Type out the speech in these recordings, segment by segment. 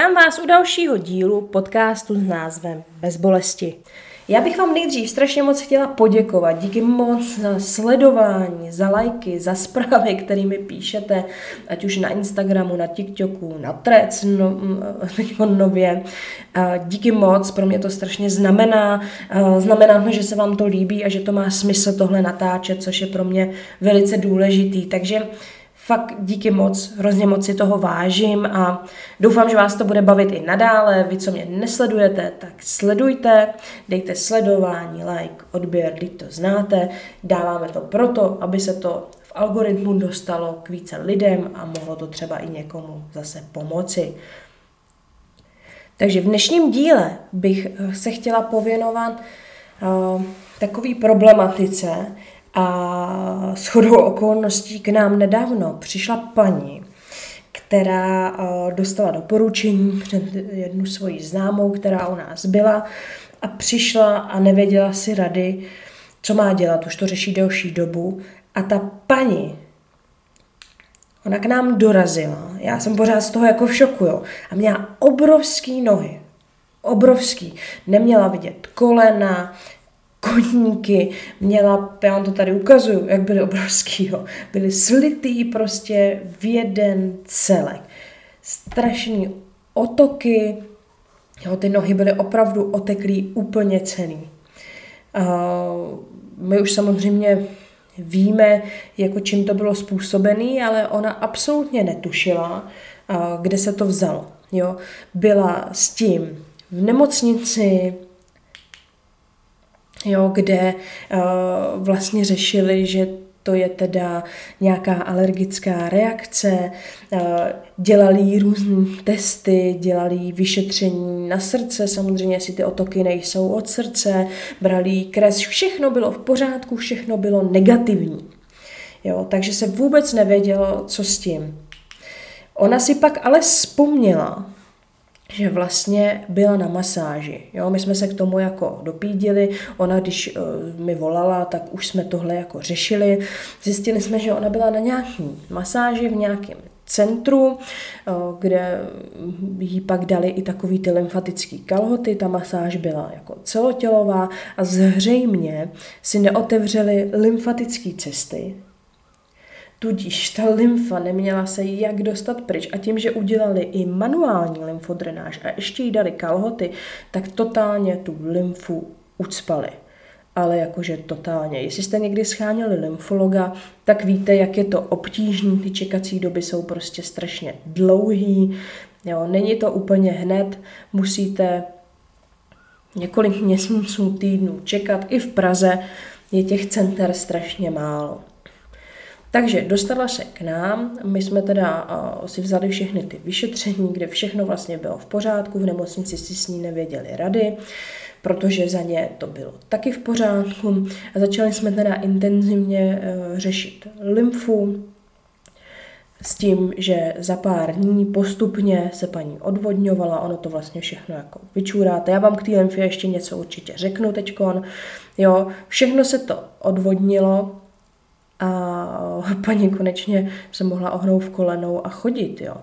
Vítám vás u dalšího dílu podcastu s názvem Bez bolesti. Já bych vám nejdřív strašně moc chtěla poděkovat. Díky moc za sledování, za lajky, za zprávy, kterými píšete, ať už na Instagramu, na TikToku, na Threads nově. Díky moc, pro mě to strašně znamená. Znamená to, že se vám to líbí a že to má smysl tohle natáčet, což je pro mě velice důležitý. Takže fakt díky moc, hrozně moc si toho vážím a doufám, že vás to bude bavit i nadále. Vy, co mě nesledujete, tak sledujte, dejte sledování, like, odběr, když to znáte. Dáváme to proto, aby se to v algoritmu dostalo k více lidem a mohlo to třeba i někomu zase pomoci. Takže v dnešním díle bych se chtěla pověnovat takové problematice, a shodou okolností k nám nedávno přišla paní, která dostala doporučení před jednu svoji známou, která u nás byla a přišla a nevěděla si rady, co má dělat, už to řeší delší dobu a ta paní, ona k nám dorazila, já jsem pořád z toho jako v šoku, jo, a měla obrovský nohy, obrovský, neměla vidět kolena, kotníky, měla, já vám to tady ukazuju, jak byly obrovský, jo. Byly slitý prostě v jeden celek. Strašný otoky, jo, ty nohy byly opravdu oteklý úplně celý. My už samozřejmě víme, jako čím to bylo způsobený, ale ona absolutně netušila, kde se to vzalo. Jo. Byla s tím v nemocnici, jo, kde vlastně řešili, že to je teda nějaká alergická reakce, dělali jí různé testy, dělali jí vyšetření na srdce, samozřejmě jestli ty otoky nejsou od srdce, brali jí krev, všechno bylo v pořádku, všechno bylo negativní. Jo, takže se vůbec nevědělo, co s tím. Ona si pak ale vzpomněla, že vlastně byla na masáži. Jo? My jsme se k tomu jako dopídili, ona když mi volala, tak už jsme tohle jako řešili. Zjistili jsme, že ona byla na nějaký masáži v nějakém centru, kde jí pak dali i takový ty lymfatický kalhoty, ta masáž byla jako celotělová a zřejmě si neotevřely lymfatické cesty. Tudíž ta lymfa neměla se jak dostat pryč a tím, že udělali i manuální lymfodrenáž a ještě jí dali kalhoty, tak totálně tu lymfu ucpali. Ale jakože totálně. Jestli jste někdy scháněli lymfologa, tak víte, jak je to obtížné, ty čekací doby jsou prostě strašně dlouhý. Jo, není to úplně hned, musíte několik měsíců, týdnů čekat. I v Praze je těch center strašně málo. Takže dostala se k nám, my jsme teda si vzali všechny ty vyšetření, kde všechno vlastně bylo v pořádku, v nemocnici si s ní nevěděli rady, protože za ně to bylo taky v pořádku a začali jsme teda intenzivně řešit lymfu s tím, že za pár dní postupně se paní odvodňovala, ono to vlastně všechno jako vyčůráte. Já vám k té lymfě ještě něco určitě řeknu teďkon, jo, všechno se to odvodnilo, a paní konečně se mohla ohnout v kolenou a chodit, jo.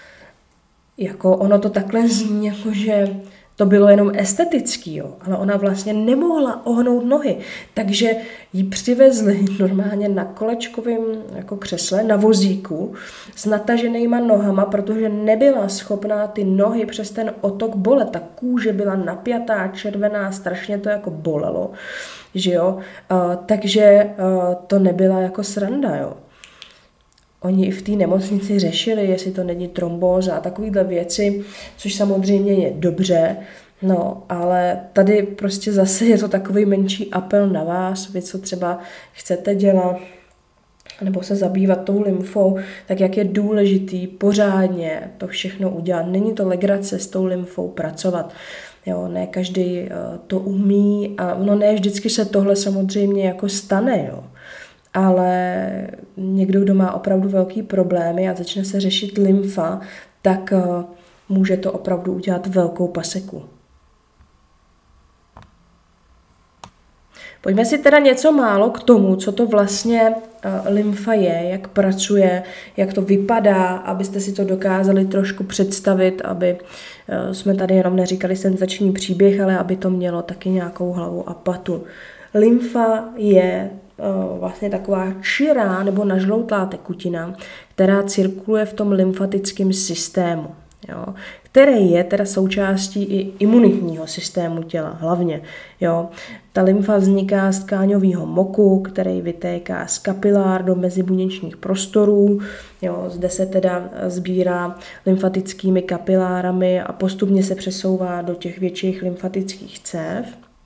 Jako ono to takhle zní, jakože to bylo jenom estetický, jo, ale ona vlastně nemohla ohnout nohy, takže ji přivezli normálně na kolečkovém jako křesle, na vozíku s nataženýma nohama, protože nebyla schopná ty nohy přes ten otok bolet. Ta kůže byla napjatá, červená, strašně to jako bolelo, že jo, takže to nebyla jako sranda, jo. Oni i v té nemocnici řešili, jestli to není trombóza a takovýhle věci, což samozřejmě je dobře, no, ale tady prostě zase je to takový menší apel na vás, vy co třeba chcete dělat, nebo se zabývat tou lymfou, tak jak je důležitý pořádně to všechno udělat. Není to legrace s tou lymfou pracovat. Jo, ne každý to umí a no ne vždycky se tohle samozřejmě jako stane, jo. Ale někdo, kdo má opravdu velký problémy a začne se řešit lymfa, tak může to opravdu udělat velkou paseku. Pojďme si teda něco málo k tomu, co to vlastně lymfa je, jak pracuje, jak to vypadá, abyste si to dokázali trošku představit, aby jsme tady jenom neříkali senzační příběh, ale aby to mělo taky nějakou hlavu a patu. Lymfa je vlastně taková čirá nebo nažloutlá tekutina, která cirkuluje v tom lymfatickém systému, jo, který je teda součástí i imunitního systému těla hlavně. Jo. Ta lymfa vzniká z tkáňového moku, který vytéká z kapilár do mezibuněčních prostorů. Jo. Zde se teda sbírá lymfatickými kapilárami a postupně se přesouvá do těch větších lymfatických cév.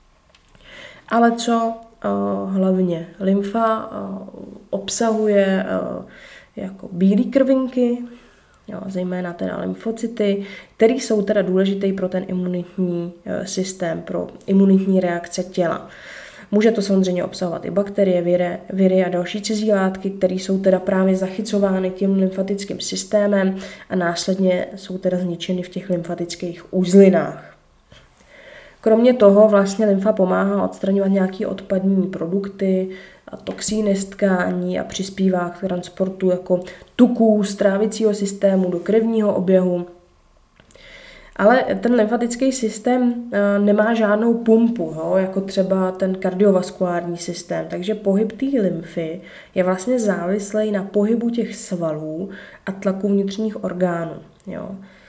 Ale co hlavně? Lymfa obsahuje jako bílé krvinky, jo, zejména teda lymfocyty, které jsou teda důležité pro ten imunitní systém, pro imunitní reakce těla. Může to samozřejmě obsahovat i bakterie, viry a další cizí látky, které jsou teda právě zachycovány tím lymfatickým systémem a následně jsou teda zničeny v těch lymfatických uzlinách. Kromě toho vlastně lymfa pomáhá odstraňovat nějaké odpadní produkty a toxíny z tkání a přispívá k transportu jako tuků z trávicího systému do krevního oběhu. Ale ten lymfatický systém nemá žádnou pumpu, jako třeba ten kardiovaskulární systém, takže pohyb té lymfy je vlastně závislý na pohybu těch svalů a tlaku vnitřních orgánů. Jo.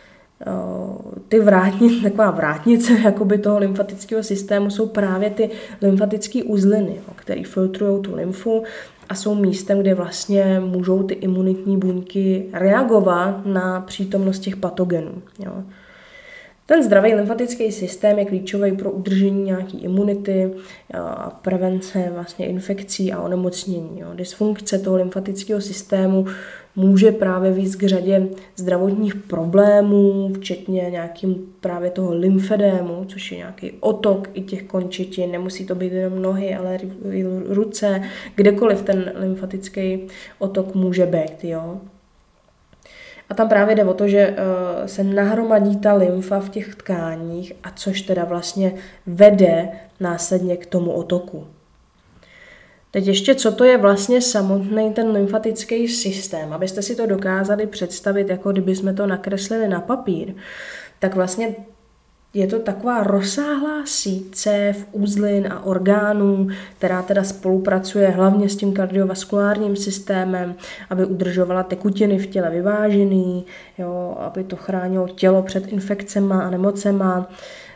Ty taková vrátnice jakoby toho lymfatického systému jsou právě ty lymfatické uzliny, které filtrují tu lymfu a jsou místem, kde vlastně můžou ty imunitní buňky reagovat na přítomnost těch patogenů. Jo. Ten zdravý lymfatický systém je klíčový pro udržení nějaké imunity a prevence vlastně infekcí a onemocnění. Jo. Dysfunkce toho lymfatického systému může právě vést k řadě zdravotních problémů, včetně nějakým právě toho lymfedému, což je nějaký otok i těch končetin. Nemusí to být jenom nohy, ale i ruce, kdekoliv ten lymfatický otok může být. Jo. A tam právě jde o to, že se nahromadí ta lymfa v těch tkáních, a což teda vlastně vede následně k tomu otoku. Teď ještě, co to je vlastně samotný ten lymfatický systém, abyste si to dokázali představit, jako kdyby jsme to nakreslili na papír, tak vlastně je to taková rozsáhlá síť cév, uzlin a orgánů, která teda spolupracuje hlavně s tím kardiovaskulárním systémem, aby udržovala tekutiny v těle vyvážený, jo, aby to chránilo tělo před infekcemi a nemocema.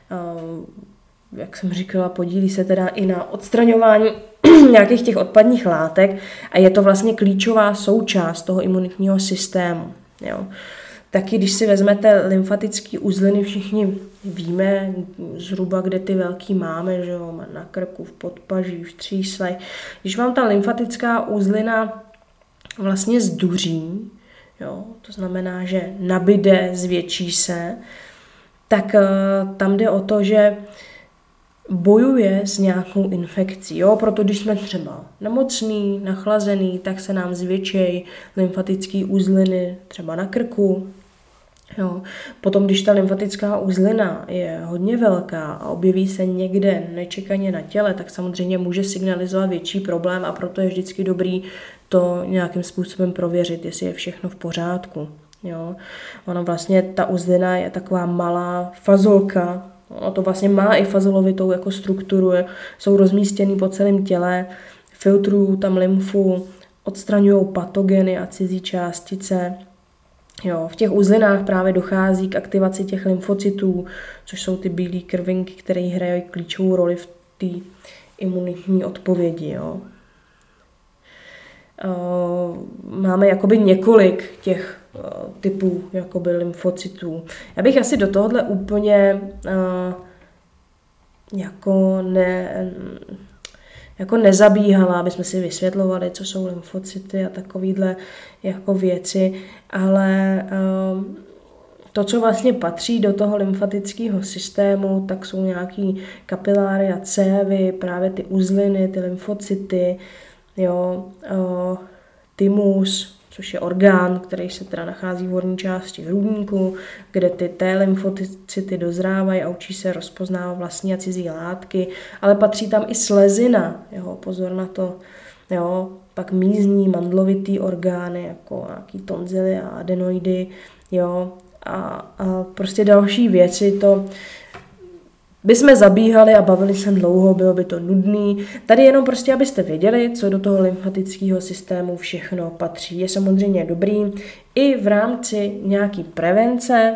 Jak jsem říkala, podílí se teda i na odstraňování nějakých těch odpadních látek a je to vlastně klíčová součást toho imunitního systému. Jo. Taky když si vezmete lymfatické uzliny, všichni víme zhruba, kde ty velký máme, že jo, na krku, v podpaží, v tříslech. Když vám ta lymfatická uzlina vlastně zduří, jo, to znamená, že nabyde, zvětší se, tak tam jde o to, že bojuje s nějakou infekcí. Jo? Proto když jsme třeba nemocný, nachlazený, tak se nám zvětšejí lymfatické uzliny třeba na krku. Jo. Potom, když ta lymfatická uzlina je hodně velká a objeví se někde nečekaně na těle, tak samozřejmě může signalizovat větší problém a proto je vždycky dobrý to nějakým způsobem prověřit, jestli je všechno v pořádku. Jo. Ona vlastně, ta uzlina je taková malá fazolka, ono to vlastně má i fazolovitou jako strukturu, jsou rozmístěný po celém těle, filtrují tam lymfu, odstraňují patogeny a cizí částice. Jo, v těch uzlinách právě dochází k aktivaci těch lymfocytů, což jsou ty bílé krvinky, které hrají klíčovou roli v té imunitní odpovědi. Jo. Máme jakoby několik těch typů jakoby lymfocytů. Já bych asi do tohohle úplně jako nezabíhala, aby jsme si vysvětlovali, co jsou lymfocyty a takovýhle jako věci, ale to, co vlastně patří do toho lymfatického systému, tak jsou nějaký kapiláry a cévy, právě ty uzliny, ty lymfocyty, jo, thymus, což je orgán, který se teda nachází v horní části hrudníku, kde ty T lymfocyty dozrávají a učí se rozpoznávat vlastní a cizí látky, ale patří tam i slezina, jo, pozor na to, jo, pak mízní, mandlovitý orgány, jako nějaký tonzily a adenoidy, jo, a prostě další věci, to bychom zabíhali a bavili se dlouho, bylo by to nudný. Tady jenom prostě, abyste věděli, co do toho lymfatického systému všechno patří. Je samozřejmě dobrý i v rámci nějaký prevence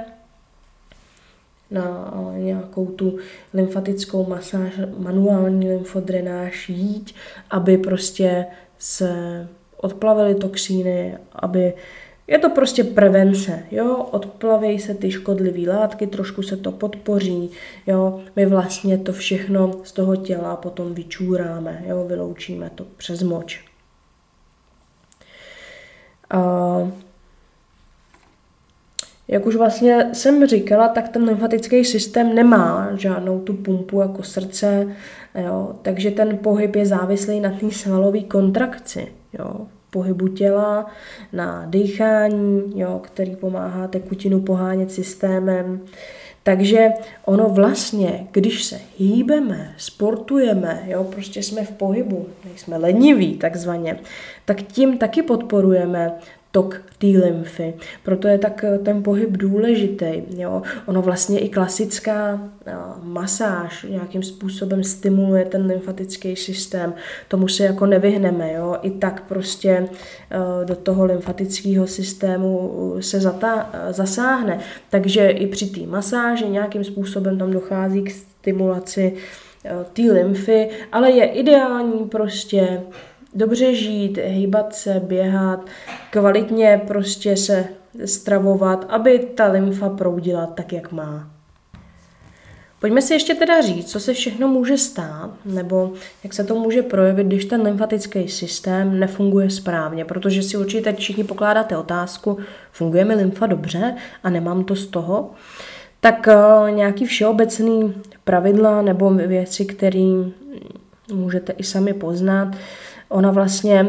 na nějakou tu lymfatickou masáž, manuální lymfodrenáž jít, aby prostě se odplavily toxíny, aby je to prostě prevence, jo, odplaví se ty škodlivé látky, trošku se to podpoří, jo, my vlastně to všechno z toho těla potom vyčůráme, jo, vyloučíme to přes moč. Jak už vlastně jsem říkala, tak ten lymfatický systém nemá žádnou tu pumpu jako srdce, jo, takže ten pohyb je závislý na té svalové kontrakci, jo, pohybu těla, na dýchání, jo, který pomáhá tekutinu pohánět systémem. Takže ono vlastně, když se hýbeme, sportujeme, jo, prostě jsme v pohybu, nejsme leniví takzvaně, tak tím taky podporujeme tok té lymfy. Proto je tak ten pohyb důležitý. Jo. Ono vlastně i klasická masáž nějakým způsobem stimuluje ten lymfatický systém. Tomu se jako nevyhneme. Jo. I tak prostě do toho lymfatického systému se zasáhne. Takže i při té masáži nějakým způsobem tam dochází k stimulaci té lymfy, ale je ideální prostě dobře žít, hýbat se, běhat, kvalitně prostě se stravovat, aby ta lymfa proudila tak, jak má. Pojďme si ještě teda říct, co se všechno může stát, nebo jak se to může projevit, když ten lymfatický systém nefunguje správně, protože si určitě teď všichni pokládáte otázku, funguje mi lymfa dobře a nemám to z toho, tak nějaký všeobecný pravidla nebo věci, které můžete i sami poznat. Ona vlastně,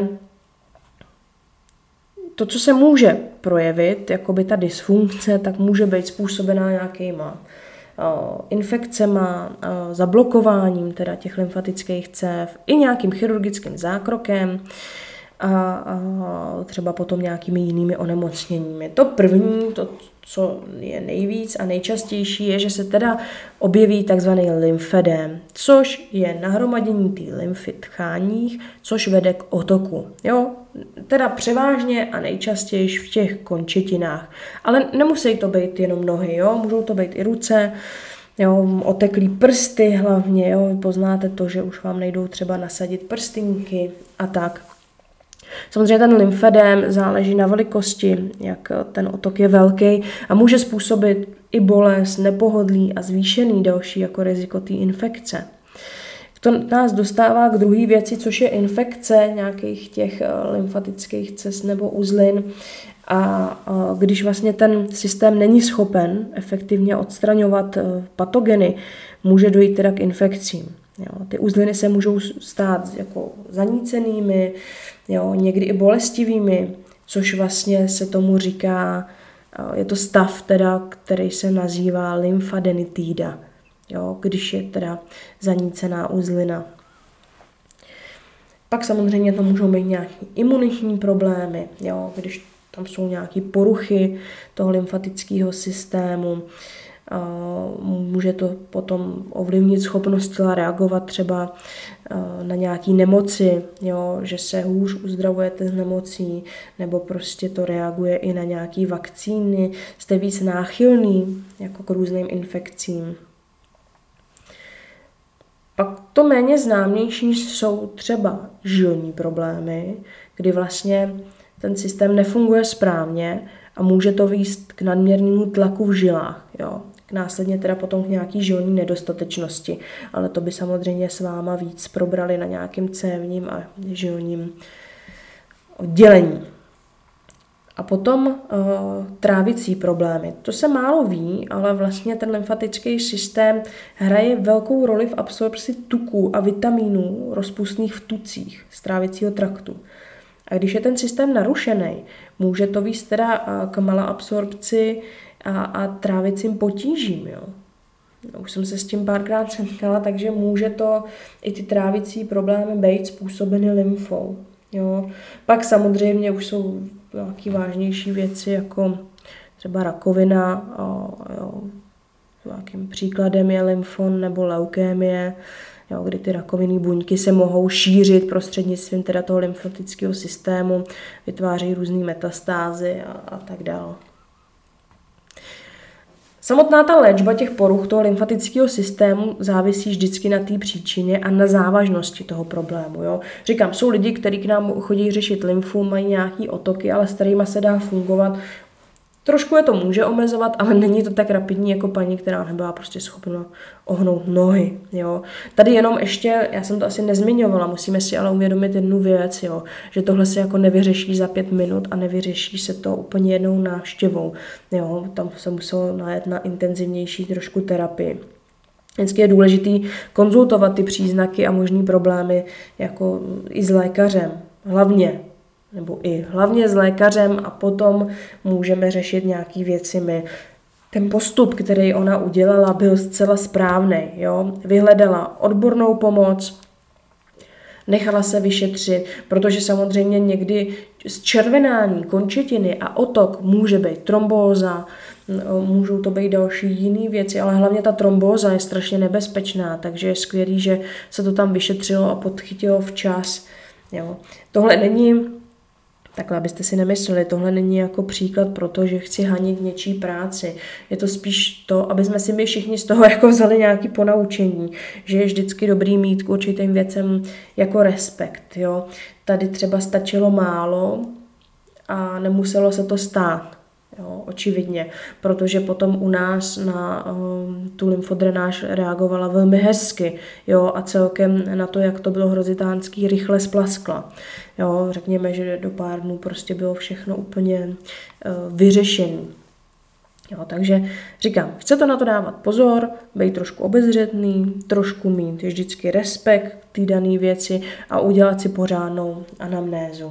to, co se může projevit, jako by ta dysfunkce, tak může být způsobená nějakýma infekcema, zablokováním teda těch lymfatických cév, i nějakým chirurgickým zákrokem a třeba potom nějakými jinými onemocněními. To první, to, co je nejvíc a nejčastější, je, že se teda objeví takzvaný lymfedém, což je nahromadění té lymfy v tkáních, což vede k otoku. Jo? Teda převážně a nejčastěji v těch končetinách. Ale nemusí to být jenom nohy, jo? Můžou to být i ruce, jo? Oteklý prsty hlavně, jo? Vy poznáte to, že už vám nejdou třeba nasadit prstinky a tak. Samozřejmě ten lymfedém záleží na velikosti, jak ten otok je velký a může způsobit i bolest, nepohodlí a zvýšený další jako riziko té infekce. To nás dostává k druhé věci, což je infekce nějakých těch lymfatických cest nebo uzlin. A když vlastně ten systém není schopen efektivně odstraňovat patogeny, může dojít teda k infekcím. Jo, ty uzliny se můžou stát jako zanícenými, jo, někdy i bolestivými, což vlastně se tomu říká, je to stav teda, který se nazývá lymfadenitida, jo, když je teda zanícená uzlina. Pak samozřejmě to můžou být nějaké imunitní problémy, jo, když tam jsou nějaké poruchy toho lymfatického systému. Může to potom ovlivnit schopnost těla reagovat třeba na nějaké nemoci, jo, že se hůř uzdravujete z nemocí, nebo prostě to reaguje i na nějaké vakcíny, jste víc náchylný jako k různým infekcím. Pak to méně známější jsou třeba žilní problémy, kdy vlastně ten systém nefunguje správně a může to vést k nadměrnému tlaku v žilách, jo. Následně teda potom k nějaký žilní nedostatečnosti, ale to by samozřejmě s váma víc probrali na nějakým cévním a žilním oddělení. A potom trávicí problémy. To se málo ví, ale vlastně ten lymfatický systém hraje velkou roli v absorpci tuků a vitamínů rozpustných v tucích z trávicího traktu. A když je ten systém narušený, může to vést teda k malaabsorpci a trávicím potížím. Jo. Už jsem se s tím párkrát setkala, takže může to i ty trávicí problémy být způsobeny lymfou. Jo. Pak samozřejmě už jsou nějaké vážnější věci, jako třeba rakovina. Jo. Nějakým příkladem je lymfon nebo leukémie, jo, kdy ty rakovinné buňky se mohou šířit prostřednictvím teda toho lymfatického systému, vytváří různé metastázy a tak dále. Samotná ta léčba těch poruch toho lymfatického systému závisí vždycky na té příčině a na závažnosti toho problému. Jo. Říkám, jsou lidi, kteří k nám chodí řešit lymfu, mají nějaké otoky, ale s kterýma se dá fungovat. Trošku je to může omezovat, ale není to tak rapidní jako paní, která nebyla prostě schopna ohnout nohy. Jo. Tady jenom ještě, já jsem to asi nezmiňovala, musíme si ale uvědomit jednu věc, jo, že tohle se jako nevyřeší za 5 minut a nevyřeší se to úplně jednou návštěvou. Jo. Tam se muselo najet na intenzivnější trošku terapii. Vždycky je důležitý konzultovat ty příznaky a možný problémy jako i s lékařem. Hlavně s lékařem a potom můžeme řešit nějaké věci my. Ten postup, který ona udělala, byl zcela správný. Jo? Vyhledala odbornou pomoc, nechala se vyšetřit, protože samozřejmě někdy zčervenání končetiny a otok může být trombóza, můžou to být další jiné věci, ale hlavně ta trombóza je strašně nebezpečná, takže je skvělý, že se to tam vyšetřilo a podchytilo včas. Jo? Tohle není... Takhle, abyste si nemysleli, tohle není jako příklad pro to, že chci hanit něčí práci. Je to spíš to, aby jsme si my všichni z toho jako vzali nějaké ponaučení, že je vždycky dobrý mít k určitým věcem jako respekt. Jo. Tady třeba stačilo málo a nemuselo se to stát. Jo, očividně, protože potom u nás na tu lymfodrenáž reagovala velmi hezky, jo, a celkem na to, jak to bylo hrozitánský, rychle splaskla. Jo, řekněme, že do pár dnů prostě bylo všechno úplně vyřešené. Jo, takže říkám, chcete na to dávat pozor, být trošku obezřetný, trošku mít vždycky respekt k té dané věci a udělat si pořádnou anamnézu.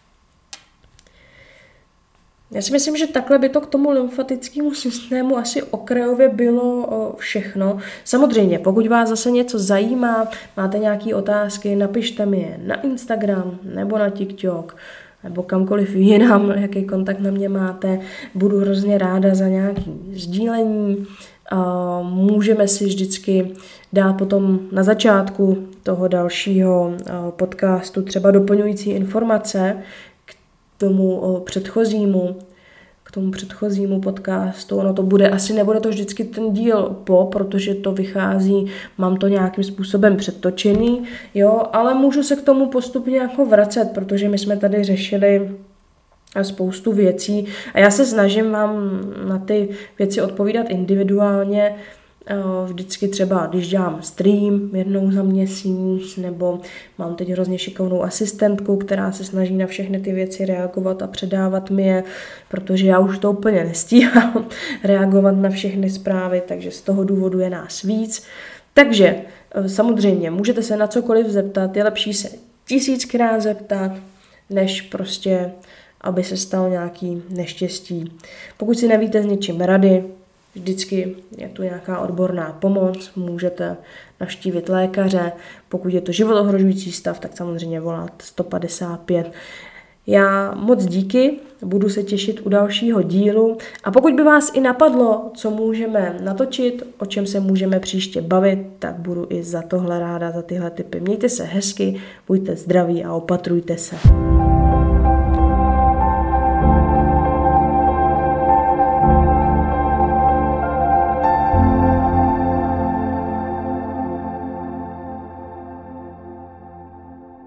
Já si myslím, že takhle by to k tomu lymfatickému systému asi okrajově bylo všechno. Samozřejmě, pokud vás zase něco zajímá, máte nějaké otázky, napište mi je na Instagram nebo na TikTok nebo kamkoliv jinam, jaký kontakt na mě máte. Budu hrozně ráda za nějaké sdílení. Můžeme si vždycky dát potom na začátku toho dalšího podcastu třeba doplňující informace k tomu předchozímu podcastu. Ono to bude, asi nebude to vždycky ten díl protože to vychází, mám to nějakým způsobem předtočený, jo, ale můžu se k tomu postupně jako vracet, protože my jsme tady řešili spoustu věcí a já se snažím vám na ty věci odpovídat individuálně, vždycky třeba, když dělám stream jednou za měsíc, nebo mám teď hrozně šikovnou asistentku, která se snaží na všechny ty věci reagovat a předávat mi je, protože já už to úplně nestíhám reagovat na všechny zprávy, takže z toho důvodu je nás víc. Takže samozřejmě můžete se na cokoliv zeptat, je lepší se 1000krát zeptat, než prostě, aby se stalo nějaký neštěstí. Pokud si nevíte s něčím rady, vždycky je tu nějaká odborná pomoc, můžete navštívit lékaře, pokud je to životohrožující stav, tak samozřejmě volat 155. Já moc díky, budu se těšit u dalšího dílu a pokud by vás i napadlo, co můžeme natočit, o čem se můžeme příště bavit, tak budu i za tohle ráda, za tyhle tipy. Mějte se hezky, buďte zdraví a opatrujte se.